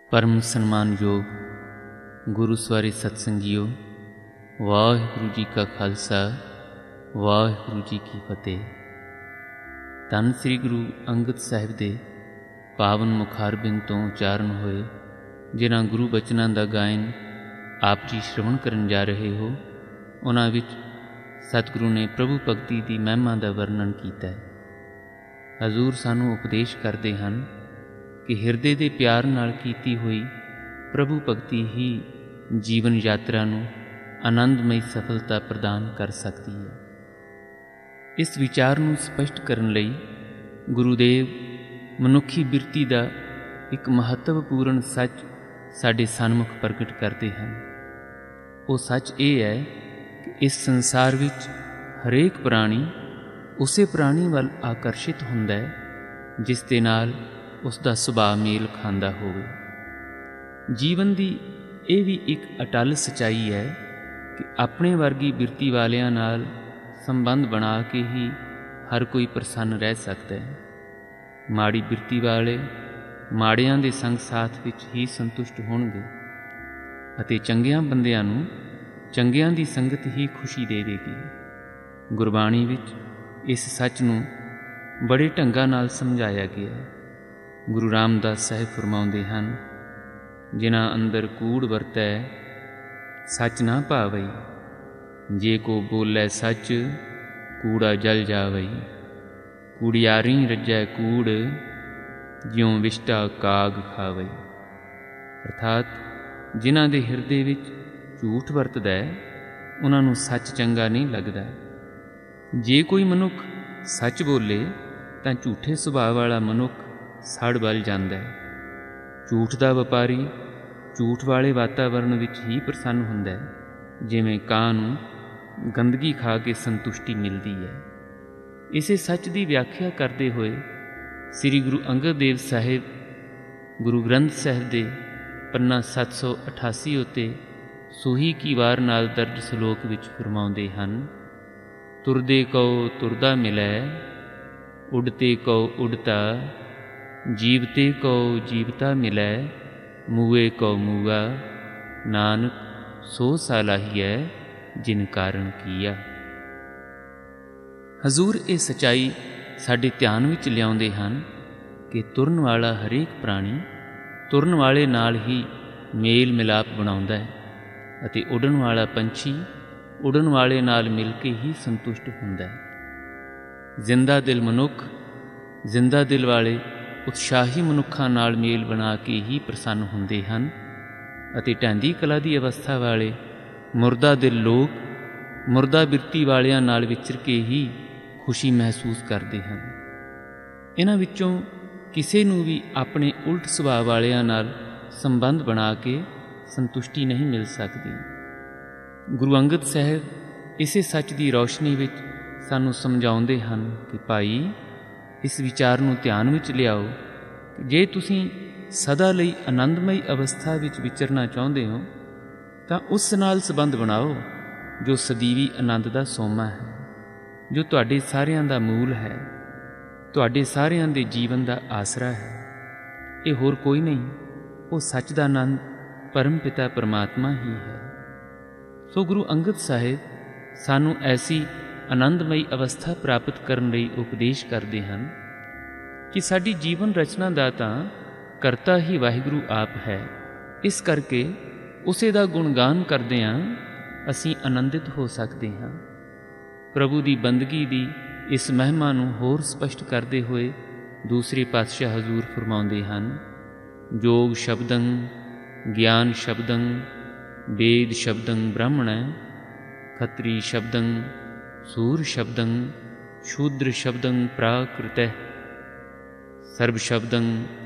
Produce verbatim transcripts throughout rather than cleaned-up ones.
परम सन्मानयोग गुरु सवारे सतसंगियो, वाहिगुरु जी का खालसा वाहिगुरु जी की फतेह। धन श्री गुरु अंगद साहिब दे पावन मुखारबिंद तो उचारण होए जिन्हां गुरु बचनां दा गायन आप जी श्रवण करन जा रहे हो, उन्हां विच सतगुरु ने प्रभु भगती दी महिमा दा वर्णन कीता है। हजूर सानू उपदेश करते हैं कि हिरदे दे प्यार नाल कीती हुई प्रभु भगती ही जीवन यात्रा नूं आनंदमई सफलता प्रदान कर सकती है। इस विचार नूं स्पष्ट करन लई गुरुदेव मनुखी बिरती दा एक महत्वपूर्ण सच साडे सन्मुख प्रगट करते हैं। वो सच ये है कि इस संसार विच हरेक प्राणी उसे प्राणी वल आकर्षित हुंदा है जिस दे नाल उसका सुभाव मेल खांदा होवे। जीवन की यह भी एक अटल सच्चाई है कि अपने वर्गी बिरती वालियां नाल संबंध बना के ही हर कोई प्रसन्न रह सकता है। माड़ी बिरती वाले माड़ियां दे संग साथ विच ही संतुष्ट होणगे अते चंगियां बंदियां नूं चंगियां दी संगत ही खुशी देवेगी। गुरबाणी विच इस सच नूं बड़े ढंगां नाल समझाया गया है। गुरु रामदास साहिब फरमाउंदे हैं, जिन्हां अंदर कूड़ वरतै सच ना भावई, जे को बोलै सच कूड़ा जल जावई। कूड़ियारी रज्जै कूड़ ज्यों विष्टा काग खावई। अर्थात जिन्हां दे हिरदे विच झूठ वरतदा है उन्हां नूं सच चंगा नहीं लगदा। जे कोई मनुख सच बोले तां झूठे सुभाव वाला मनुख सड़ बल जांदा है। झूठ दा व्यापारी झूठ वाले वातावरण विच ही प्रसन्न हुंदा है, जिवें कां नूं गंदगी खा के संतुष्टि मिलती है। इसे सच की व्याख्या करते हुए श्री गुरु अंगद देव साहिब गुरु ग्रंथ साहिब दे पन्ना सत्त सौ अठासी उत्ते सोही की वार नाल दर्ज सलोक विच फरमाउंदे हन, तुरदे कौ तुरदा मिलै, उड़ते कौ उड़ता, जीवते कौ जीवता मिलै, मूए कौ मूआ, नानक सो सालाहिया जिन कारण किया। हजूर ये सच्चाई साडे ध्यान विच लियाउंदे हन कि तुरन वाला हरेक प्राणी तुरन वाले नाल ही मेल मिलाप बनाउंदा है अते उड़न वाला पंछी उड़न वाले नाल मिल के ही संतुष्ट हुंदा है। जिंदा दिल मनुख जिंदा दिल वाले उत्साही मनुखां नाल मेल बना के ही प्रसन्न हुंदे हन अते ढैंदी कला दी अवस्था वाले मुरदा दिल लोग मुरदा बिरती वालियां नाल विचर के ही खुशी महसूस करते हैं। इन्हां विचों किसी नूं भी अपने उल्ट सुभाव वालियां नाल संबंध बना के संतुष्टि नहीं मिल सकती। गुरु अंगद साहिब इसे सच की रोशनी विच सानू समझाउंदे हन कि भाई इस विचार नूं ध्यान विच लियाओ कि जे तुसीं सदा लई आनंदमई अवस्था विच विचरना चाहुंदे हो तां उस नाल संबंध बनाओ जो सदीवी आनंद दा सोमा है, जो तुहाडे सारियां दा मूल है, तुहाडे सारियां दे जीवन दा आसरा है। ये होर कोई नहीं, वो सच दा आनंद परम पिता परमात्मा ही है। सो गुरु अंगद साहिब सानू ऐसी आनंदमई अवस्था प्राप्त करने लई उपदेश करते हैं कि साडी जीवन रचना दा तां करता ही वाहिगुरु आप है। इस करके उसे दा गुणगान करदिआं असीं आनंदित हो सकते हैं। प्रभु दी बंदगी दी इस महिमा नूं होर स्पष्ट करते हुए दूसरे पातशाह हजूर फरमाउंदे हैं, जोग शब्दं ज्ञान शब्दं वेद शब्दं ब्राह्मण, खत्री शब्दं सूर शब्दं शूद्र शब्दं प्राकृत, सर्व शब्दं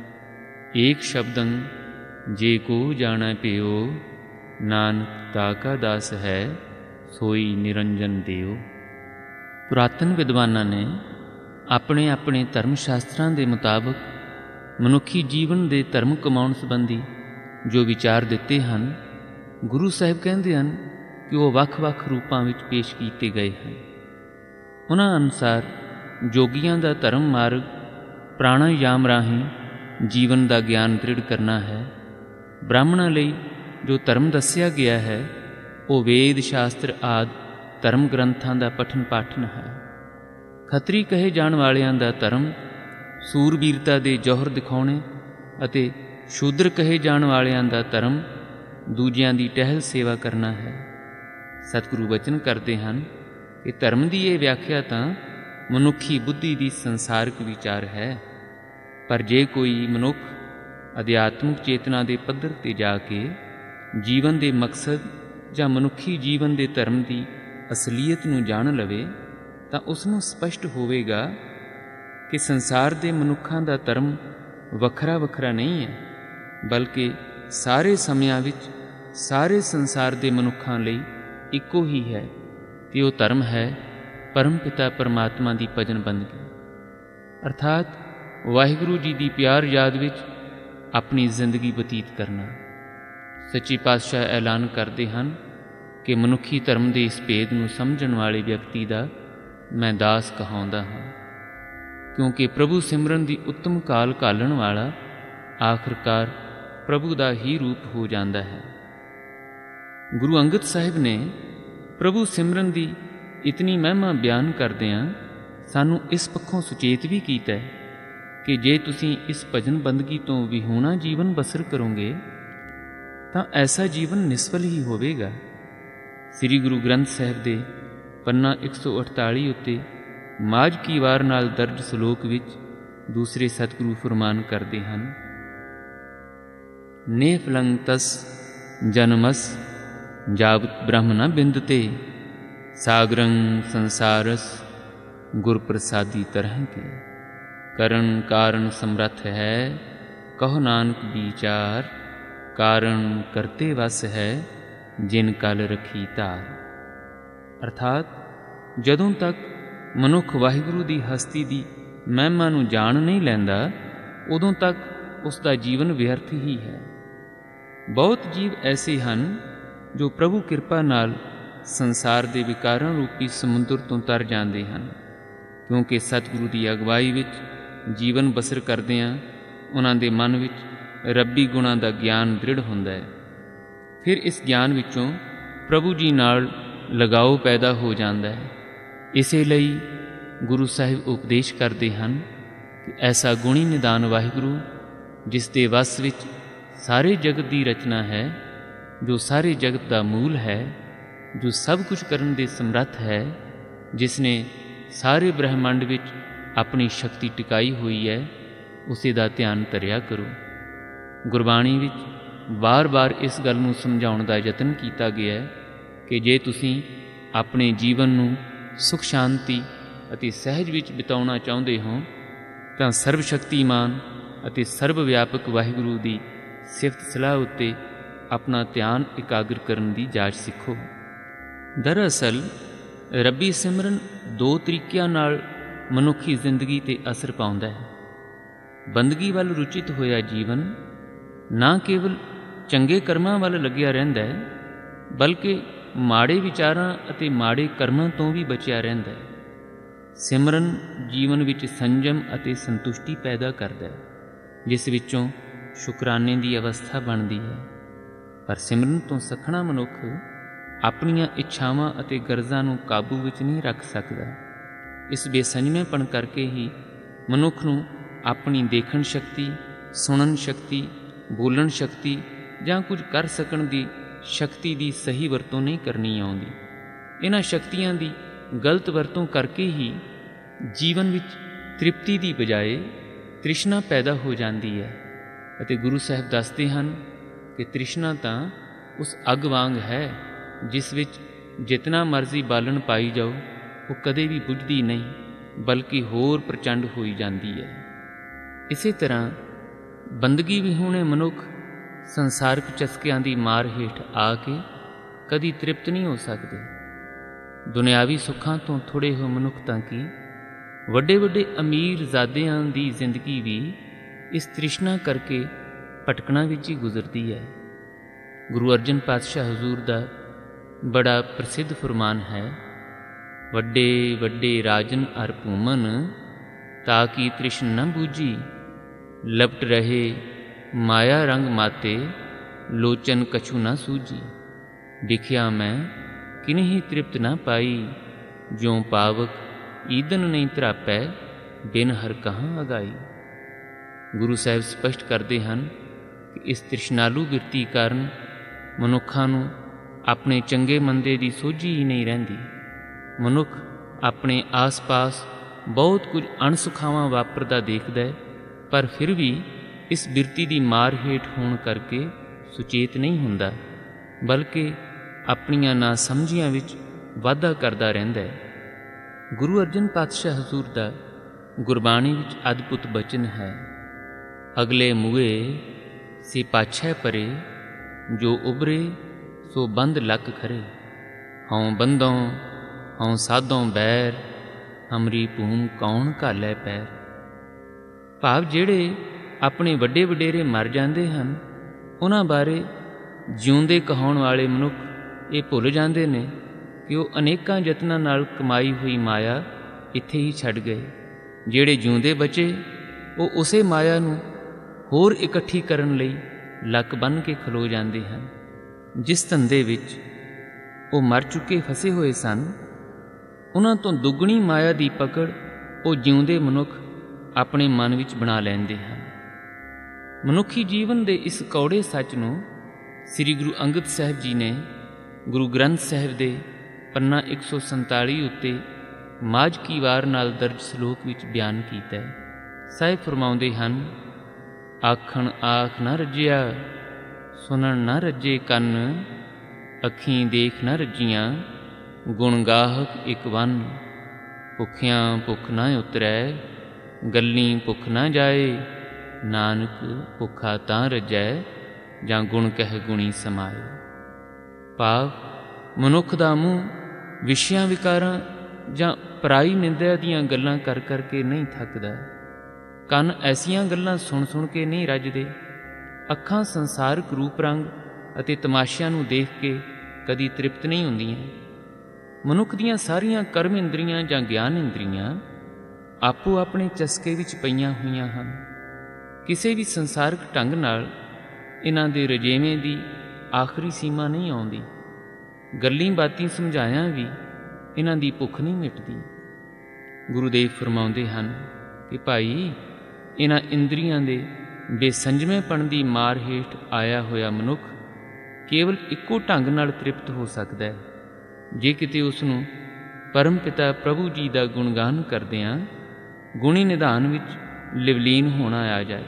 एक शब्दं जे को जाना पियो, नानक ताका दास है सोई निरंजन देव। पुरातन विद्वानां ने अपने अपने धर्म शास्त्रां दे मुताबक मनुखी जीवन दे धर्म कमाउण संबंधी जो विचार दिते हैं, गुरु साहिब कहते हैं कि वो वख वख रूपां विच पेश किए गए हैं। उन्हां अनुसार जोगियां दा धर्म मार्ग प्राणायाम राहीं जीवन का ज्ञान दृढ़ करना है ਬ੍ਰਾਹਮਣਾਂ ਲਈ ਜੋ ਧਰਮ ਦੱਸਿਆ ਗਿਆ ਹੈ ਉਹ ਵੇਦ ਸ਼ਾਸਤਰ ਆਦਿ ਧਰਮ ਗ੍ਰੰਥਾਂ ਦਾ ਪਠਨ ਪਾਠਨ ਹੈ। ਖੱਤਰੀ ਕਹੇ ਜਾਣ ਵਾਲਿਆਂ ਦਾ ਧਰਮ ਸੂਰਬੀਰਤਾ ਦੇ ਜੌਹਰ ਦਿਖਾਉਣੇ ਅਤੇ ਸ਼ੂਦਰ ਕਹੇ ਜਾਣ ਵਾਲਿਆਂ ਦਾ ਧਰਮ ਦੂਜਿਆਂ ਦੀ ਟਹਿਲ ਸੇਵਾ ਕਰਨਾ ਹੈ। ਸਤਿਗੁਰੂ ਵਚਨ ਕਰਦੇ ਹਨ ਕਿ ਧਰਮ ਦੀ ਇਹ ਵਿਆਖਿਆ ਤਾਂ ਮਨੁੱਖੀ ਬੁੱਧੀ ਦੀ ਸੰਸਾਰਕ ਵਿਚਾਰ ਹੈ, ਪਰ ਜੇ ਕੋਈ ਮਨੁੱਖ ਅਧਿਆਤਮਿਕ ਚੇਤਨਾ ਦੇ ਪੱਧਰ 'ਤੇ ਜਾ ਕੇ ਜੀਵਨ ਦੇ ਮਕਸਦ ਜਾਂ ਮਨੁੱਖੀ ਜੀਵਨ ਦੇ ਧਰਮ ਦੀ ਅਸਲੀਅਤ ਨੂੰ ਜਾਣ ਲਵੇ ਤਾਂ ਉਸ ਨੂੰ ਸਪਸ਼ਟ ਹੋਵੇਗਾ ਕਿ ਸੰਸਾਰ ਦੇ ਮਨੁੱਖਾਂ ਦਾ ਧਰਮ ਵੱਖਰਾ ਵੱਖਰਾ ਨਹੀਂ ਹੈ, ਬਲਕਿ ਸਾਰੇ ਸਮਿਆਂ ਵਿੱਚ ਸਾਰੇ ਸੰਸਾਰ ਦੇ ਮਨੁੱਖਾਂ ਲਈ ਇੱਕੋ ਹੀ ਹੈ ਤੇ ਉਹ ਧਰਮ ਹੈ ਪਰਮ ਪਿਤਾ ਪਰਮਾਤਮਾ ਦੀ ਭਜਨ ਬੰਦਗੀ, ਅਰਥਾਤ ਵਾਹਿਗੁਰੂ ਜੀ ਦੀ ਪਿਆਰ ਯਾਦ ਵਿੱਚ ਆਪਣੀ ਜ਼ਿੰਦਗੀ ਬਤੀਤ ਕਰਨਾ। ਸੱਚੇ ਪਾਤਸ਼ਾਹ ਐਲਾਨ ਕਰਦੇ ਹਨ ਕਿ ਮਨੁੱਖੀ ਧਰਮ ਦੇ ਇਸ ਭੇਦ ਨੂੰ ਸਮਝਣ ਵਾਲੇ ਵਿਅਕਤੀ ਦਾ ਮੈਂ ਦਾਸ ਕਹਾਉਂਦਾ ਹਾਂ, ਕਿਉਂਕਿ ਪ੍ਰਭੂ ਸਿਮਰਨ ਦੀ ਉੱਤਮ ਕਾਲ ਘਾਲਣ ਵਾਲਾ ਆਖਰਕਾਰ ਪ੍ਰਭੂ ਦਾ ਹੀ ਰੂਪ ਹੋ ਜਾਂਦਾ ਹੈ। ਗੁਰੂ ਅੰਗਦ ਸਾਹਿਬ ਨੇ ਪ੍ਰਭੂ ਸਿਮਰਨ ਦੀ ਇਤਨੀ ਮਹਿਮਾ ਬਿਆਨ ਕਰਦਿਆਂ ਸਾਨੂੰ ਇਸ ਪੱਖੋਂ ਸੁਚੇਤ ਵੀ ਕੀਤਾ ਕਿ ਜੇ ਤੁਸੀਂ ਇਸ ਭਜਨ ਬੰਦਗੀ ਤੋਂ ਵਿਹੂਣਾ ਜੀਵਨ ਬਸਰ ਕਰੋਗੇ ਤਾਂ ਐਸਾ ਜੀਵਨ ਨਿਸਫਲ ਹੀ ਹੋਵੇਗਾ। ਸ੍ਰੀ ਗੁਰੂ ਗ੍ਰੰਥ ਸਾਹਿਬ ਦੇ ਪੰਨਾ ਇੱਕ ਸੌ ਅਠਤਾਲੀ ਉੱਤੇ ਮਾਝ ਕੀ ਵਾਰ ਨਾਲ ਦਰਜ ਸਲੋਕ ਵਿੱਚ ਦੂਸਰੇ ਸਤਿਗੁਰੂ ਫਰਮਾਨ ਕਰਦੇ ਹਨ, ਨੇ ਫਲੰਗ ਤਸ ਜਨਮਸ ਜਾਵਤ ਬ੍ਰਹਮ ਨ ਬਿੰਦਤੇ ਸਾਗਰੰ ਸੰਸਾਰਸ ਗੁਰ ਪ੍ਰਸਾਦੀ ਤਰਹਿ ਕੇ ਕਰਨ ਕਾਰਨ ਸਮਰੱਥ ਹੈ ਕਹੋ ਨਾਨਕ ਵਿਚਾਰ ਕਾਰਨ ਕਰਤੇ ਵਸ ਹੈ ਜਿਨ ਕਲ ਰੱਖੀ ਧਾਰ। ਅਰਥਾਤ ਜਦੋਂ ਤੱਕ ਮਨੁੱਖ ਵਾਹਿਗੁਰੂ ਦੀ ਹਸਤੀ ਦੀ ਮਹਿਮਾ ਨੂੰ ਜਾਣ ਨਹੀਂ ਲੈਂਦਾ ਉਦੋਂ ਤੱਕ ਉਸ ਦਾ ਜੀਵਨ ਵਿਅਰਥ ਹੀ ਹੈ। ਬਹੁਤ ਜੀਵ ਐਸੇ ਹਨ ਜੋ ਪ੍ਰਭੂ ਕਿਰਪਾ ਨਾਲ ਸੰਸਾਰ ਦੇ ਵਿਕਾਰਾਂ ਰੂਪੀ ਸਮੁੰਦਰ ਤੋਂ ਤਰ ਜਾਂਦੇ ਹਨ, ਕਿਉਂਕਿ ਸਤਿਗੁਰੂ ਦੀ ਅਗਵਾਈ ਵਿੱਚ ਜੀਵਨ ਬਸਰ ਕਰਦਿਆਂ ਉਹਨਾਂ ਦੇ ਮਨ ਵਿੱਚ ਰੱਬੀ ਗੁਣਾਂ ਦਾ ਗਿਆਨ ਦ੍ਰਿੜ ਹੁੰਦਾ ਹੈ। ਫਿਰ ਇਸ ਗਿਆਨ ਵਿੱਚੋਂ ਪ੍ਰਭੂ ਜੀ ਨਾਲ ਲਗਾਓ ਪੈਦਾ ਹੋ ਜਾਂਦਾ ਹੈ। ਇਸੇ ਲਈ ਗੁਰੂ ਸਾਹਿਬ ਉਪਦੇਸ਼ ਕਰਦੇ ਹਨ ਕਿ ਐਸਾ ਗੁਣੀ ਨਿਦਾਨ ਵਾਹਿਗੁਰੂ ਜਿਸ ਦੇ ਵਸ ਵਿੱਚ ਸਾਰੇ ਜਗਤ ਦੀ ਰਚਨਾ ਹੈ, ਜੋ ਸਾਰੇ ਜਗਤ ਦਾ ਮੂਲ ਹੈ, ਜੋ ਸਭ ਕੁਝ ਕਰਨ ਦੇ ਸਮਰੱਥ ਹੈ, ਜਿਸ ਨੇ ਸਾਰੇ ਬ੍ਰਹਿਮੰਡ ਵਿੱਚ ਆਪਣੀ ਸ਼ਕਤੀ ਟਿਕਾਈ ਹੋਈ ਹੈ, ਉਸੇ ਦਾ ਧਿਆਨ ਧਰਿਆ ਕਰੋ। ਗੁਰਬਾਣੀ ਵਿੱਚ ਵਾਰ-ਵਾਰ ਇਸ ਗੱਲ ਨੂੰ ਸਮਝਾਉਣ ਦਾ ਯਤਨ ਕੀਤਾ ਗਿਆ ਹੈ ਕਿ ਜੇ ਤੁਸੀਂ ਆਪਣੇ ਜੀਵਨ ਨੂੰ ਸੁਖ ਸ਼ਾਂਤੀ ਅਤੇ ਸਹਿਜ ਵਿੱਚ ਬਿਤਾਉਣਾ ਚਾਹੁੰਦੇ ਹੋ ਤਾਂ ਸਰਬ ਸ਼ਕਤੀਮਾਨ ਅਤੇ ਸਰਬ ਵਿਆਪਕ ਵਾਹਿਗੁਰੂ ਦੀ ਸਿਫਤ ਸਲਾਹ ਉੱਤੇ ਆਪਣਾ ਧਿਆਨ ਇਕਾਗਰ ਕਰਨ ਦੀ ਜਾਚ ਸਿੱਖੋ। ਦਰਅਸਲ ਰੱਬੀ ਸਿਮਰਨ ਦੋ ਤਰੀਕਿਆਂ ਨਾਲ ਮਨੁੱਖੀ ਜ਼ਿੰਦਗੀ 'ਤੇ ਅਸਰ ਪਾਉਂਦਾ ਹੈ। ਬੰਦਗੀ ਵੱਲ ਰੁਚਿਤ ਹੋਇਆ ਜੀਵਨ ਨਾ ਕੇਵਲ ਚੰਗੇ ਕਰਮਾਂ ਵੱਲ ਲੱਗਿਆ ਰਹਿੰਦਾ ਹੈ, ਬਲਕਿ ਮਾੜੇ ਵਿਚਾਰਾਂ ਅਤੇ ਮਾੜੇ ਕਰਮਾਂ ਤੋਂ ਵੀ ਬਚਿਆ ਰਹਿੰਦਾ ਹੈ। ਸਿਮਰਨ ਜੀਵਨ ਵਿੱਚ ਸੰਜਮ ਅਤੇ ਸੰਤੁਸ਼ਟੀ ਪੈਦਾ ਕਰਦਾ ਹੈ, ਜਿਸ ਵਿੱਚੋਂ ਸ਼ੁਕਰਾਨੇ ਦੀ ਅਵਸਥਾ ਬਣਦੀ ਹੈ। ਪਰ ਸਿਮਰਨ ਤੋਂ ਸਖਣਾ ਮਨੁੱਖ ਆਪਣੀਆਂ ਇੱਛਾਵਾਂ ਅਤੇ ਗਰਜ਼ਾਂ ਨੂੰ ਕਾਬੂ ਵਿੱਚ ਨਹੀਂ ਰੱਖ ਸਕਦਾ। ਇਸ ਬੇਸੰਜਮੇਪਣ ਕਰਕੇ ਹੀ ਮਨੁੱਖ ਨੂੰ ਆਪਣੀ ਦੇਖਣ ਸ਼ਕਤੀ, ਸੁਣਨ ਸ਼ਕਤੀ, ਬੋਲਣ ਸ਼ਕਤੀ ਜਾਂ ਕੁਝ ਕਰ ਸਕਣ ਦੀ ਸ਼ਕਤੀ ਦੀ ਸਹੀ ਵਰਤੋਂ ਨਹੀਂ ਕਰਨੀ ਆਉਂਦੀ। ਇਹਨਾਂ ਸ਼ਕਤੀਆਂ ਦੀ ਗਲਤ ਵਰਤੋਂ ਕਰਕੇ ਹੀ ਜੀਵਨ ਵਿੱਚ ਤ੍ਰਿਪਤੀ ਦੀ ਬਜਾਏ ਤ੍ਰਿਸ਼ਨਾ ਪੈਦਾ ਹੋ ਜਾਂਦੀ ਹੈ ਅਤੇ ਗੁਰੂ ਸਾਹਿਬ ਦੱਸਦੇ ਹਨ ਕਿ ਤ੍ਰਿਸ਼ਨਾ ਤਾਂ ਉਸ ਅੱਗ ਵਾਂਗ ਹੈ ਜਿਸ ਵਿੱਚ ਜਿਤਨਾ ਮਰਜ਼ੀ ਬਾਲਣ ਪਾਈ ਜਾਓ ਉਹ ਕਦੇ ਵੀ ਬੁਝਦੀ ਨਹੀਂ, ਬਲਕਿ ਹੋਰ ਪ੍ਰਚੰਡ ਹੋਈ ਜਾਂਦੀ ਹੈ। ਇਸੇ ਤਰ੍ਹਾਂ ਬੰਦਗੀ ਵਿਹੂਣੇ ਮਨੁੱਖ ਸੰਸਾਰਕ ਚਸਕਿਆਂ ਦੀ ਮਾਰ ਹੇਠ ਆ ਕੇ ਕਦੀ ਤ੍ਰਿਪਤ ਨਹੀਂ ਹੋ ਸਕਦੇ। ਦੁਨਿਆਵੀ ਸੁੱਖਾਂ ਤੋਂ ਥੋੜ੍ਹੇ ਹੋਏ ਮਨੁੱਖ ਤਾਂ ਕੀ ਵੱਡੇ ਵੱਡੇ ਅਮੀਰ ਜ਼ਾਦਿਆਂ ਦੀ ਜ਼ਿੰਦਗੀ ਵੀ ਇਸ ਤ੍ਰਿਸ਼ਨਾ ਕਰਕੇ ਭਟਕਣਾ ਵਿੱਚ ਹੀ ਗੁਜ਼ਰਦੀ ਹੈ। ਗੁਰੂ ਅਰਜਨ ਪਾਤਸ਼ਾਹ ਹਜ਼ੂਰ ਦਾ ਬੜਾ ਪ੍ਰਸਿੱਧ ਫਰਮਾਨ ਹੈ, ਵੱਡੇ ਵੱਡੇ ਰਾਜਨ ਅਰ ਭੂਮਨ ਤਾਂ ਕੀ ਤ੍ਰਿਸ਼ਨ ਨ ਬੂਝੀ, ਲਪਟ ਰਹੇ ਮਾਇਆ ਰੰਗ ਮਾਤੇ ਲੋਚਨ ਕਛੂ ਨਾ ਸੂਝੀ। ਵਿਖਿਆ ਮੈਂ ਕਿਨਹੀ ਤ੍ਰਿਪਤ ਨਾ ਪਾਈ, ਜਿਉ ਪਾਵਕ ਈਦਨ ਨਹੀਂ ਧਰਾਪੈ, ਬਿਨ ਹਰ ਕਹਾਂ ਅਗਾਈ। ਗੁਰੂ ਸਾਹਿਬ ਸਪਸ਼ਟ ਕਰਦੇ ਹਨ ਕਿ ਇਸ ਤ੍ਰਿਸ਼ਨਾਲੂ ਬਿਰਤੀ ਕਾਰਨ ਮਨੁੱਖਾਂ ਨੂੰ ਆਪਣੇ ਚੰਗੇ ਮੰਦੇ ਦੀ ਸੋਝੀ ਹੀ ਨਹੀਂ ਰਹਿੰਦੀ। ਮਨੁੱਖ ਆਪਣੇ ਆਸ-ਪਾਸ ਬਹੁਤ ਕੁਝ ਅਣਸੁਖਾਵਾਂ ਵਾਪਰਦਾ ਦੇਖਦਾ ਹੈ, ਪਰ ਫਿਰ ਵੀ ਇਸ ਬਿਰਤੀ ਦੀ ਮਾਰ ਹੇਠ ਹੋਣ ਕਰਕੇ ਸੁਚੇਤ ਨਹੀਂ ਹੁੰਦਾ, ਬਲਕਿ ਆਪਣੀਆਂ ਨਾ ਸਮਝੀਆਂ ਵਿੱਚ ਵਾਧਾ ਕਰਦਾ ਰਹਿੰਦਾ ਹੈ। ਗੁਰੂ ਅਰਜਨ ਪਾਤਸ਼ਾਹ ਹਜ਼ੂਰ ਦਾ ਗੁਰਬਾਣੀ ਵਿੱਚ ਅਦਭੁਤ ਬਚਨ ਹੈ, ਅਗਲੇ ਮੂਏ ਸੇ ਪਾਛੈ ਪਰੇ, ਜੋ ਉਬਰੇ ਸੋ ਬੰਦ ਲੱਕ ਖਰੇ। ਹਉ ਬੰਦੋਂ ਹਉ ਸਾਧੋਂ ਬੈਰ, ਹਮਰੀ ਭੂਮ ਕੌਣ ਘਾਲੈ ਪੈਰ। ਭਾਵ ਜਿਹੜੇ ਆਪਣੇ ਵੱਡੇ ਵਡੇਰੇ ਮਰ ਜਾਂਦੇ ਹਨ, ਉਹਨਾਂ ਬਾਰੇ ਜਿਉਂਦੇ ਕਹਾਉਣ ਵਾਲੇ ਮਨੁੱਖ ਇਹ ਭੁੱਲ ਜਾਂਦੇ ਨੇ ਕਿ ਉਹ ਅਨੇਕਾਂ ਯਤਨਾਂ ਨਾਲ ਕਮਾਈ ਹੋਈ ਮਾਇਆ ਇੱਥੇ ਹੀ ਛੱਡ ਗਏ। ਜਿਹੜੇ ਜਿਉਂਦੇ ਬਚੇ ਉਹ ਉਸੇ ਮਾਇਆ ਨੂੰ ਹੋਰ ਇਕੱਠੀ ਕਰਨ ਲਈ ਲੱਕ ਬੰਨ੍ਹ ਕੇ ਖਲੋ ਜਾਂਦੇ ਹਨ। ਜਿਸ ਧੰਦੇ ਵਿੱਚ ਉਹ ਮਰ ਚੁੱਕੇ ਫਸੇ ਹੋਏ ਸਨ, ਉਹਨਾਂ ਤੋਂ ਦੁੱਗਣੀ ਮਾਇਆ ਦੀ ਪਕੜ ਉਹ ਜਿਉਂਦੇ ਮਨੁੱਖ ਆਪਣੇ ਮਨ ਵਿੱਚ ਬਣਾ ਲੈਂਦੇ ਹਨ। ਮਨੁੱਖੀ ਜੀਵਨ ਦੇ ਇਸ ਕੌੜੇ ਸੱਚ ਨੂੰ ਸ੍ਰੀ ਗੁਰੂ ਅੰਗਦ ਸਾਹਿਬ ਜੀ ਨੇ ਗੁਰੂ ਗ੍ਰੰਥ ਸਾਹਿਬ ਦੇ ਪੰਨਾ ਇੱਕ ਸੌ ਸੰਤਾਲੀ ਉੱਤੇ ਮਾਝ ਕੀ ਵਾਰ ਨਾਲ ਦਰਜ ਸਲੋਕ ਵਿੱਚ ਬਿਆਨ ਕੀਤਾ ਹੈ। ਸਾਹਿਬ ਫਰਮਾਉਂਦੇ ਹਨ, ਆਖਣ ਆਖ ਨਾ ਰੱਜਿਆ, ਸੁਣਨ ਨਾ ਰੱਜੇ ਕੰਨ, ਅੱਖੀਂ ਦੇਖ ਨਾ ਰੱਜੀਆਂ, ਗੁਣ ਗਾਹਕ ਇੱਕ ਵੰਨ। ਭੁੱਖਿਆਂ ਭੁੱਖ ਨਾ ਉਤਰੈ, ਗੱਲੀਂ ਭੁੱਖ ਨਾ ਜਾਏ, ਨਾਨਕ ਭੁੱਖਾ ਤਾਂ ਰੱਜੈ, ਜਾਂ ਗੁਣ ਕਹਿ ਗੁਣੀ ਸਮਾਏ। ਭਾਵ ਮਨੁੱਖ ਦਾ ਮੂੰਹ ਵਿਸ਼ਿਆਂ ਵਿਕਾਰਾਂ ਜਾਂ ਪਰਾਈ ਨਿੰਦਿਆ ਦੀਆਂ ਗੱਲਾਂ ਕਰ ਕਰਕੇ ਨਹੀਂ ਥੱਕਦਾ, ਕੰਨ ਐਸੀਆਂ ਗੱਲਾਂ ਸੁਣ ਸੁਣ ਕੇ ਨਹੀਂ ਰੱਜਦੇ, ਅੱਖਾਂ ਸੰਸਾਰਕ ਰੂਪ ਰੰਗ ਅਤੇ ਤਮਾਸ਼ਿਆਂ ਨੂੰ ਦੇਖ ਕੇ ਕਦੀ ਤ੍ਰਿਪਤ ਨਹੀਂ ਹੁੰਦੀਆਂ। ਮਨੁੱਖ ਦੀਆਂ ਸਾਰੀਆਂ ਕਰਮ ਇੰਦਰੀਆਂ ਜਾਂ ਗਿਆਨ ਇੰਦਰੀਆਂ ਆਪੋ ਆਪਣੇ ਚਸਕੇ ਵਿੱਚ ਪਈਆਂ ਹੋਈਆਂ ਹਨ। ਕਿਸੇ ਵੀ ਸੰਸਾਰਕ ਢੰਗ ਨਾਲ ਇਹਨਾਂ ਦੇ ਰਜੇਵੇਂ ਦੀ ਆਖਰੀ ਸੀਮਾ ਨਹੀਂ ਆਉਂਦੀ। ਗੱਲੀਂ ਬਾਤੀਂ ਸਮਝਾਇਆਂ ਵੀ ਇਹਨਾਂ ਦੀ ਭੁੱਖ ਨਹੀਂ ਮਿਟਦੀ। ਗੁਰੂਦੇਵ ਫਰਮਾਉਂਦੇ ਹਨ ਕਿ ਭਾਈ, ਇਹਨਾਂ ਇੰਦਰੀਆਂ ਦੇ ਬੇਸੰਜਮੇਪਣ ਦੀ ਮਾਰ ਹੇਠ ਆਇਆ ਹੋਇਆ ਮਨੁੱਖ ਕੇਵਲ ਇੱਕੋ ਢੰਗ ਨਾਲ ਤ੍ਰਿਪਤ ਹੋ ਸਕਦਾ ਹੈ, ਜੇ ਕਿਤੇ ਉਸ ਨੂੰ ਪਰਮ ਪਿਤਾ ਪ੍ਰਭੂ ਜੀ ਦਾ ਗੁਣਗਾਨ ਕਰਦਿਆਂ ਗੁਣੀ ਨਿਧਾਨ ਵਿੱਚ ਲਿਵਲੀਨ ਹੋਣਾ ਆ ਜਾਏ।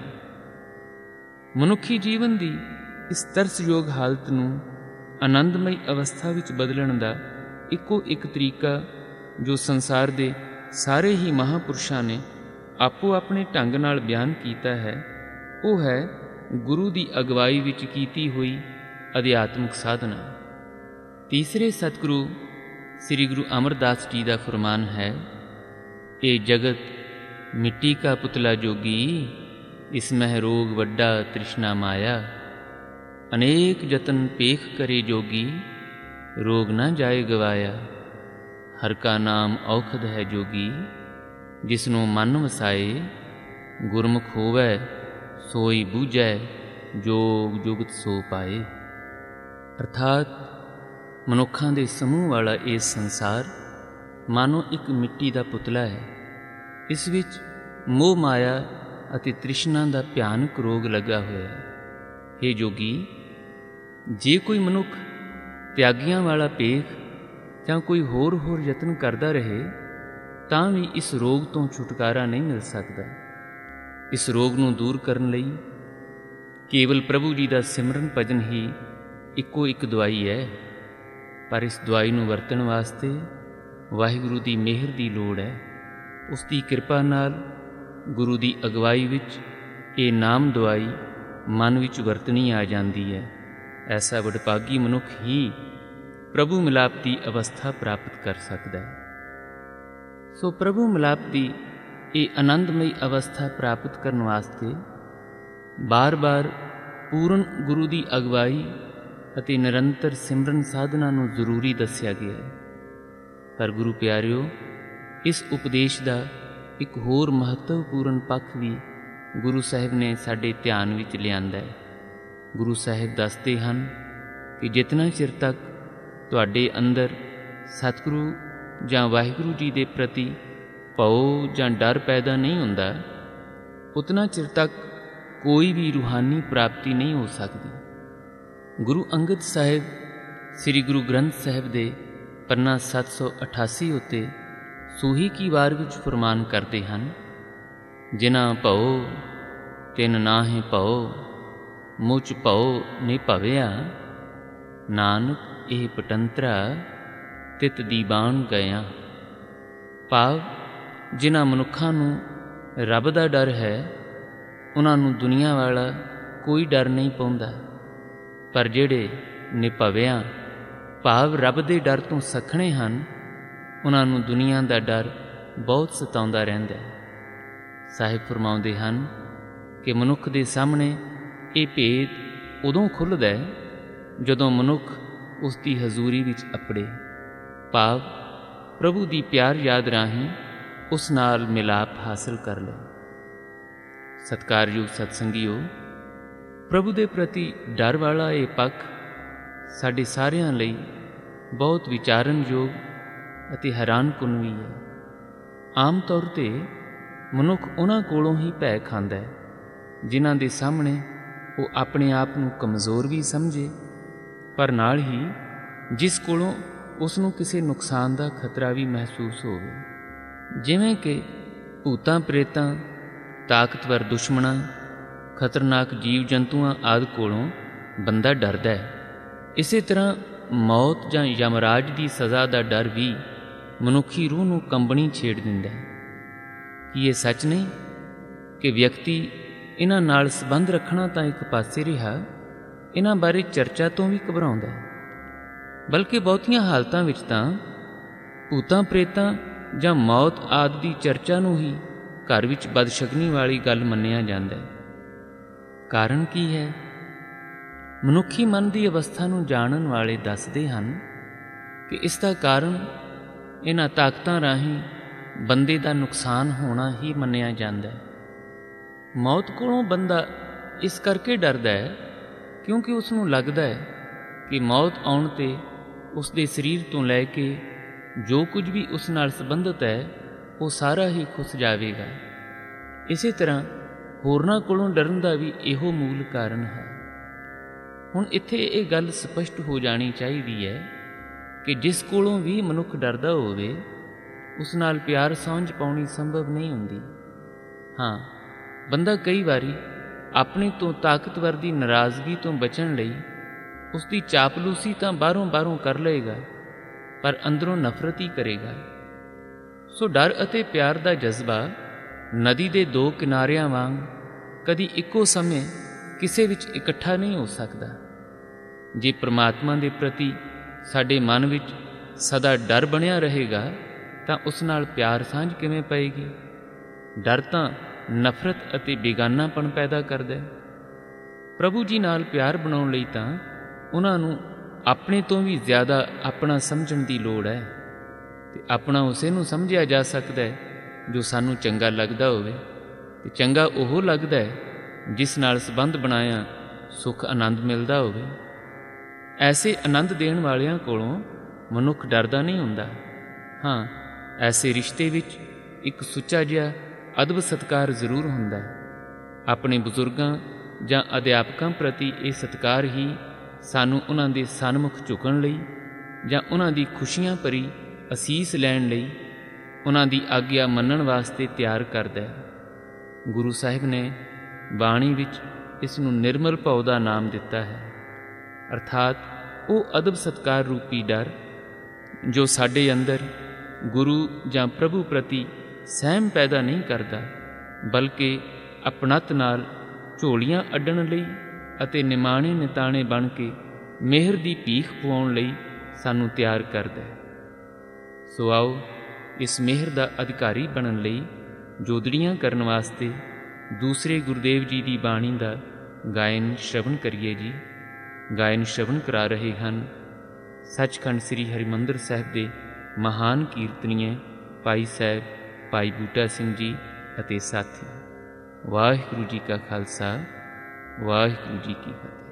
ਮਨੁੱਖੀ ਜੀਵਨ ਦੀ ਇਸ ਤਰਸਯੋਗ ਹਾਲਤ ਨੂੰ ਆਨੰਦਮਈ ਅਵਸਥਾ ਵਿੱਚ ਬਦਲਣ ਦਾ ਇੱਕੋ ਇੱਕ ਤਰੀਕਾ ਜੋ ਸੰਸਾਰ ਦੇ ਸਾਰੇ ਹੀ ਮਹਾਂਪੁਰਸ਼ਾਂ ਨੇ ਆਪੋ ਆਪਣੇ ਢੰਗ ਨਾਲ ਬਿਆਨ ਕੀਤਾ ਹੈ, ਉਹ ਹੈ ਗੁਰੂ ਦੀ ਅਗਵਾਈ ਵਿੱਚ ਕੀਤੀ ਹੋਈ ਅਧਿਆਤਮਿਕ ਸਾਧਨਾ। ਤੀਸਰੇ ਸਤਿਗੁਰੂ ਸ੍ਰੀ ਗੁਰੂ ਅਮਰਦਾਸ ਜੀ ਦਾ ਫਰਮਾਨ ਹੈ, ਇਹ ਜਗਤ ਮਿੱਟੀ ਕਾ ਪੁਤਲਾ ਜੋਗੀ, ਇਸ ਮਹਿ ਰੋਗ ਵੱਡਾ ਤ੍ਰਿਸ਼ਨਾ ਮਾਇਆ। ਅਨੇਕ ਯਤਨ ਪੇਖ ਕਰੇ ਜੋਗੀ, ਰੋਗ ਨਾ ਜਾਏ ਗਵਾਇਆ। ਹਰ ਕਾ ਨਾਮ ਔਖਦ ਹੈ ਜੋਗੀ, ਜਿਸਨੂੰ ਮਨ ਵਸਾਏ। ਗੁਰਮੁਖ ਹੋਵੈ ਸੋਈ ਬੂਝੈ, ਜੋਗ ਜੁਗਤ ਸੋ ਪਾਏ। ਅਰਥਾਤ ਮਨੁੱਖਾਂ ਦੇ ਸਮੂਹ ਵਾਲਾ ਇਹ ਸੰਸਾਰ ਮਾਨੋ ਇੱਕ ਮਿੱਟੀ ਦਾ ਪੁਤਲਾ ਹੈ। ਇਸ ਵਿੱਚ ਮੋਹ ਮਾਇਆ ਅਤੇ ਤ੍ਰਿਸ਼ਨਾ ਦਾ ਭਿਆਨਕ ਰੋਗ ਲੱਗਾ ਹੋਇਆ ਹੈ। ਹੇ ਜੋਗੀ, ਜੇ ਕੋਈ ਮਨੁੱਖ ਤਿਆਗੀਆਂ ਵਾਲਾ ਭੇਖ ਜਾਂ ਕੋਈ ਹੋਰ ਹੋਰ ਯਤਨ ਕਰਦਾ ਰਹੇ ਤਾਂ ਵੀ ਇਸ ਰੋਗ ਤੋਂ ਛੁਟਕਾਰਾ ਨਹੀਂ ਮਿਲ ਸਕਦਾ। ਇਸ ਰੋਗ ਨੂੰ ਦੂਰ ਕਰਨ ਲਈ ਕੇਵਲ ਪ੍ਰਭੂ ਜੀ ਦਾ ਸਿਮਰਨ ਭਜਨ ਹੀ ਇੱਕੋ ਇੱਕ ਦਵਾਈ ਹੈ। ਪਰ ਇਸ ਦਵਾਈ ਨੂੰ ਵਰਤਣ ਵਾਸਤੇ ਵਾਹਿਗੁਰੂ ਦੀ ਮਿਹਰ ਦੀ ਲੋੜ ਹੈ। ਉਸ ਦੀ ਕਿਰਪਾ ਨਾਲ ਗੁਰੂ ਦੀ ਅਗਵਾਈ ਵਿੱਚ ਇਹ ਨਾਮ ਦਵਾਈ ਮਨ ਵਿੱਚ ਵਰਤਣੀ ਆ ਜਾਂਦੀ ਹੈ। ਐਸਾ ਵਡਭਾਗੀ ਮਨੁੱਖ ਹੀ ਪ੍ਰਭੂ ਮਿਲਾਪ ਦੀ ਅਵਸਥਾ ਪ੍ਰਾਪਤ ਕਰ ਸਕਦਾ ਹੈ। ਸੋ ਪ੍ਰਭੂ ਮਿਲਾਪ ਦੀ ਇਹ ਆਨੰਦਮਈ ਅਵਸਥਾ ਪ੍ਰਾਪਤ ਕਰਨ ਵਾਸਤੇ ਬਾਰ-ਬਾਰ ਪੂਰਨ ਗੁਰੂ ਦੀ ਅਗਵਾਈ ਅਤੇ ਨਿਰੰਤਰ ਸਿਮਰਨ ਸਾਧਨਾ ਨੂੰ ਜ਼ਰੂਰੀ ਦੱਸਿਆ ਗਿਆ ਹੈ। ਪਰ ਗੁਰੂ ਪਿਆਰਿਓ, ਇਸ ਉਪਦੇਸ਼ ਦਾ ਇੱਕ ਹੋਰ ਮਹੱਤਵਪੂਰਨ ਪੱਖ ਵੀ ਗੁਰੂ ਸਾਹਿਬ ਨੇ ਸਾਡੇ ਧਿਆਨ ਵਿੱਚ ਲਿਆਂਦਾ ਹੈ। ਗੁਰੂ ਸਾਹਿਬ ਦੱਸਦੇ ਹਨ ਕਿ ਜਿਤਨਾ ਚਿਰ ਤੱਕ ਤੁਹਾਡੇ ਅੰਦਰ ਸਤਿਗੁਰੂ ਜਾਂ ਵਾਹਿਗੁਰੂ ਜੀ ਦੇ ਪ੍ਰਤੀ ਭਉ ਜਾਂ ਡਰ ਪੈਦਾ ਨਹੀਂ ਹੁੰਦਾ, ਉਤਨਾ ਚਿਰ ਤੱਕ ਕੋਈ ਵੀ ਰੂਹਾਨੀ ਪ੍ਰਾਪਤੀ ਨਹੀਂ ਹੋ ਸਕਦੀ। ਗੁਰੂ ਅੰਗਦ ਸਾਹਿਬ ਸ੍ਰੀ ਗੁਰੂ ਗ੍ਰੰਥ ਸਾਹਿਬ ਦੇ ਪੰਨਾ ਸੱਤ ਸੌ ਅਠਾਸੀ ਉੱਤੇ ਸੂਹੀ ਕੀ ਵਾਰ ਵਿੱਚ ਫਰਮਾਨ ਕਰਦੇ ਹਨ, ਜਿਨ੍ਹਾਂ ਭਉ ਤਿਨ ਨਾਹਿ ਭਉ, ਮੁਝ ਭਉ ਨਿ ਭਵਿਆ, ਨਾਨਕ ਇਹ ਪਟੰਤਰਾ ਤਿਤ ਦੀਵਾਨ ਗਿਆ। ਭਾਵ ਜਿਨ੍ਹਾਂ ਮਨੁੱਖਾਂ ਨੂੰ ਰੱਬ ਦਾ ਡਰ ਹੈ, ਉਹਨਾਂ ਨੂੰ ਦੁਨੀਆ ਵਾਲਾ ਕੋਈ ਡਰ ਨਹੀਂ ਪਾਉਂਦਾ, ਪਰ ਜਿਹੜੇ ਨਿਭਵਿਆਂ ਭਾਵ ਰੱਬ ਦੇ ਡਰ ਤੋਂ ਸੱਖਣੇ ਹਨ, ਉਹਨਾਂ ਨੂੰ ਦੁਨੀਆ ਦਾ ਡਰ ਬਹੁਤ ਸਤਾਉਂਦਾ ਰਹਿੰਦਾ ਹੈ। ਸਾਹਿਬ ਫਰਮਾਉਂਦੇ ਹਨ ਕਿ ਮਨੁੱਖ ਦੇ ਸਾਹਮਣੇ ਇਹ ਭੇਦ ਉਦੋਂ ਖੁੱਲ੍ਹਦਾ ਹੈ ਜਦੋਂ ਮਨੁੱਖ ਉਸ ਦੀ ਹਜ਼ੂਰੀ ਵਿੱਚ ਅਪੜੇ, ਭਾਵ ਪ੍ਰਭੂ ਦੀ ਪਿਆਰ ਯਾਦ ਰਾਹੀਂ ਉਸ ਨਾਲ ਮਿਲਾਪ ਹਾਸਲ ਕਰ ਲੈ। ਸਤਿਕਾਰਯੋਗ ਸਤਸੰਗੀਓ, ਪ੍ਰਭੂ ਦੇ ਪ੍ਰਤੀ ਡਰ ਵਾਲਾ ਇਹ ਪੱਖ ਸਾਡੇ ਸਾਰਿਆਂ ਲਈ ਬਹੁਤ ਵਿਚਾਰਨਯੋਗ ਅਤੇ ਹੈਰਾਨਕੁਨ ਵੀ ਹੈ। ਆਮ ਤੌਰ 'ਤੇ ਮਨੁੱਖ ਉਹਨਾਂ ਕੋਲੋਂ ਹੀ ਭੈ ਖਾਂਦਾ ਹੈ ਜਿਨ੍ਹਾਂ ਦੇ ਸਾਹਮਣੇ ਉਹ ਆਪਣੇ ਆਪ ਨੂੰ ਕਮਜ਼ੋਰ ਵੀ ਸਮਝੇ, ਪਰ ਨਾਲ ਹੀ ਜਿਸ ਕੋਲੋਂ ਉਸ ਨੂੰ ਕਿਸੇ ਨੁਕਸਾਨ ਦਾ ਖਤਰਾ ਵੀ ਮਹਿਸੂਸ ਹੋਵੇ। ਜਿਵੇਂ ਕਿ ਭੂਤਾਂ ਪ੍ਰੇਤਾਂ, ਤਾਕਤਵਰ ਦੁਸ਼ਮਣਾਂ, ਖਤਰਨਾਕ ਜੀਵ ਜੰਤੂਆਂ ਆਦਿ ਕੋਲੋਂ ਬੰਦਾ ਡਰਦਾ ਹੈ, ਇਸੇ ਤਰ੍ਹਾਂ ਮੌਤ ਜਾਂ ਯਮਰਾਜ ਦੀ ਸਜ਼ਾ ਦਾ ਡਰ ਵੀ ਮਨੁੱਖੀ ਰੂਹ ਨੂੰ ਕੰਬਣੀ ਛੇੜ ਦਿੰਦਾ ਹੈ। ਕੀ ਇਹ ਸੱਚ ਨਹੀਂ ਕਿ ਵਿਅਕਤੀ ਇਹਨਾਂ ਨਾਲ ਸੰਬੰਧ ਰੱਖਣਾ ਤਾਂ ਇੱਕ ਪਾਸੇ ਰਿਹਾ, ਇਹਨਾਂ ਬਾਰੇ ਚਰਚਾ ਤੋਂ ਵੀ ਘਬਰਾਉਂਦਾ ਹੈ, ਬਲਕਿ ਬਹੁਤੀਆਂ ਹਾਲਤਾਂ ਵਿੱਚ ਤਾਂ ਭੂਤਾਂ ਪ੍ਰੇਤਾਂ ਜਾਂ ਮੌਤ ਆਦਿ ਦੀ ਚਰਚਾ ਨੂੰ ਹੀ ਘਰ ਵਿੱਚ ਬਦਸ਼ਗਨੀ ਵਾਲੀ ਗੱਲ ਮੰਨਿਆ ਜਾਂਦਾ ਹੈ। ਕਾਰਨ ਕੀ ਹੈ? ਮਨੁੱਖੀ ਮਨ ਦੀ ਅਵਸਥਾ ਨੂੰ ਜਾਣਨ ਵਾਲੇ ਦੱਸਦੇ ਹਨ ਕਿ ਇਸ ਦਾ ਕਾਰਨ ਇਹਨਾਂ ਤਾਕਤਾਂ ਰਾਹੀਂ ਬੰਦੇ ਦਾ ਨੁਕਸਾਨ ਹੋਣਾ ਹੀ ਮੰਨਿਆ ਜਾਂਦਾ ਹੈ। ਮੌਤ ਕੋਲੋਂ ਬੰਦਾ ਇਸ ਕਰਕੇ ਡਰਦਾ ਹੈ ਕਿਉਂਕਿ ਉਸ ਨੂੰ ਲੱਗਦਾ ਹੈ ਕਿ ਮੌਤ ਆਉਣ 'ਤੇ ਉਸ ਦੇ ਸਰੀਰ ਤੋਂ ਲੈ ਕੇ ਜੋ ਕੁਝ ਵੀ ਉਸ ਨਾਲ ਸੰਬੰਧਿਤ ਹੈ ਉਹ ਸਾਰਾ ਹੀ ਖੁੱਸ ਜਾਵੇਗਾ। ਇਸੇ ਤਰ੍ਹਾਂ ਹੋਰਨਾਂ ਕੋਲੋਂ ਡਰਨ ਦਾ ਵੀ ਇਹੋ ਮੂਲ ਕਾਰਨ ਹੈ। ਹੁਣ ਇੱਥੇ ਇਹ ਗੱਲ ਸਪਸ਼ਟ ਹੋ ਜਾਣੀ ਚਾਹੀਦੀ ਹੈ ਕਿ ਜਿਸ ਕੋਲੋਂ ਵੀ ਮਨੁੱਖ ਡਰਦਾ ਹੋਵੇ, ਉਸ ਨਾਲ ਪਿਆਰ ਸਾਂਝ ਪਾਉਣੀ ਸੰਭਵ ਨਹੀਂ ਹੁੰਦੀ। ਹਾਂ, ਬੰਦਾ ਕਈ ਵਾਰੀ ਆਪਣੇ ਤੋਂ ਤਾਕਤਵਰ ਦੀ ਨਾਰਾਜ਼ਗੀ ਤੋਂ ਬਚਣ ਲਈ ਉਸ ਦੀ ਚਾਪਲੂਸੀ ਤਾਂ ਬਾਹਰੋਂ ਬਾਹਰੋਂ ਕਰ ਲਏਗਾ, ਪਰ ਅੰਦਰੋਂ ਨਫ਼ਰਤ ਹੀ ਕਰੇਗਾ। ਸੋ ਡਰ ਅਤੇ ਪਿਆਰ ਦਾ ਜਜ਼ਬਾ ਨਦੀ ਦੇ ਦੋ ਕਿਨਾਰਿਆਂ ਵਾਂਗ ਕਦੀ ਇੱਕੋ ਸਮੇਂ ਕਿਸੇ ਵਿੱਚ ਇਕੱਠਾ ਨਹੀਂ ਹੋ ਸਕਦਾ। ਜੇ ਪ੍ਰਮਾਤਮਾ ਦੇ ਪ੍ਰਤੀ ਸਾਡੇ ਮਨ ਵਿੱਚ ਸਦਾ ਡਰ ਬਣਿਆ ਰਹੇਗਾ ਤਾਂ ਉਸ ਨਾਲ ਪਿਆਰ ਸਾਂਝ ਕਿਵੇਂ ਪਏਗੀ? ਡਰ ਤਾਂ ਨਫ਼ਰਤ ਅਤੇ ਬੇਗਾਨਾਪਣ ਪੈਦਾ ਕਰਦਾ ਹੈ। ਪ੍ਰਭੂ ਜੀ ਨਾਲ ਪਿਆਰ ਬਣਾਉਣ ਲਈ ਤਾਂ ਉਹਨਾਂ ਨੂੰ ਆਪਣੇ ਤੋਂ ਵੀ ਜ਼ਿਆਦਾ ਆਪਣਾ ਸਮਝਣ ਦੀ ਲੋੜ ਹੈ, ਅਤੇ ਆਪਣਾ ਉਸੇ ਨੂੰ ਸਮਝਿਆ ਜਾ ਸਕਦਾ ਹੈ ਜੋ ਸਾਨੂੰ ਚੰਗਾ ਲੱਗਦਾ ਹੋਵੇ, ਅਤੇ ਚੰਗਾ ਉਹ ਲੱਗਦਾ ਹੈ ਜਿਸ ਨਾਲ ਸੰਬੰਧ ਬਣਾਇਆ ਸੁੱਖ ਆਨੰਦ ਮਿਲਦਾ ਹੋਵੇ। ਐਸੇ ਆਨੰਦ ਦੇਣ ਵਾਲਿਆਂ ਕੋਲੋਂ ਮਨੁੱਖ ਡਰਦਾ ਨਹੀਂ ਹੁੰਦਾ। ਹਾਂ, ਐਸੇ ਰਿਸ਼ਤੇ ਵਿੱਚ ਇੱਕ ਸੁੱਚਾ ਜਿਹਾ ਅਦਬ ਸਤਿਕਾਰ ਜ਼ਰੂਰ ਹੁੰਦਾ ਹੈ। ਆਪਣੇ ਬਜ਼ੁਰਗਾਂ ਜਾਂ ਅਧਿਆਪਕਾਂ ਪ੍ਰਤੀ ਇਹ ਸਤਿਕਾਰ ਹੀ ਸਾਨੂੰ ਉਹਨਾਂ ਦੇ ਸਨਮੁਖ ਝੁਕਣ ਲਈ ਜਾਂ ਉਹਨਾਂ ਦੀ ਖੁਸ਼ੀਆਂ ਭਰੀ ਅਸੀਸ ਲੈਣ ਲਈ, ਉਹਨਾਂ ਦੀ ਆਗਿਆ ਮੰਨਣ ਵਾਸਤੇ ਤਿਆਰ ਕਰਦਾ ਹੈ। ਗੁਰੂ ਸਾਹਿਬ ਨੇ ਬਾਣੀ ਵਿੱਚ ਇਸ ਨੂੰ ਨਿਰਮਲ ਭਉ ਦਾ ਨਾਮ ਦਿੱਤਾ ਹੈ, ਅਰਥਾਤ ਉਹ ਅਦਬ ਸਤਿਕਾਰ ਰੂਪੀ ਡਰ ਜੋ ਸਾਡੇ ਅੰਦਰ ਗੁਰੂ ਜਾਂ ਪ੍ਰਭੂ ਪ੍ਰਤੀ ਸਹਿਮ ਪੈਦਾ ਨਹੀਂ ਕਰਦਾ, ਬਲਕਿ ਆਪਣਤ ਨਾਲ ਝੋਲੀਆਂ ਅੱਡਣ ਲਈ ਅਤੇ ਨਿਮਾਣੇ ਨਿਤਾਣੇ ਬਣ ਕੇ ਮਿਹਰ ਦੀ ਭੀਖ ਪਵਾਉਣ ਲਈ ਸਾਨੂੰ ਤਿਆਰ ਕਰਦਾ ਹੈ। ਸੋ ਆਓ ਇਸ ਮਿਹਰ ਦਾ ਅਧਿਕਾਰੀ ਬਣਨ ਲਈ ਜੋਦੜੀਆਂ ਕਰਨ ਵਾਸਤੇ ਦੂਸਰੇ ਗੁਰਦੇਵ ਜੀ ਦੀ ਬਾਣੀ ਦਾ ਗਾਇਨ ਸ਼ਰਵਣ ਕਰੀਏ ਜੀ। ਗਾਇਨ ਸ਼ਰਵਣ ਕਰਾ ਰਹੇ ਹਨ ਸੱਚਖੰਡ ਸ੍ਰੀ ਹਰਿਮੰਦਰ ਸਾਹਿਬ ਦੇ ਮਹਾਨ ਕੀਰਤਨੀਏ ਭਾਈ ਸਾਹਿਬ ਭਾਈ ਬੂਟਾ ਸਿੰਘ ਜੀ ਅਤੇ ਸਾਥੀ। ਵਾਹਿਗੁਰੂ ਜੀ ਕਾ ਖਾਲਸਾ, ਵਾਹਿਗੁਰੂ ਜੀ ਕੀ ਫਤਿਹ।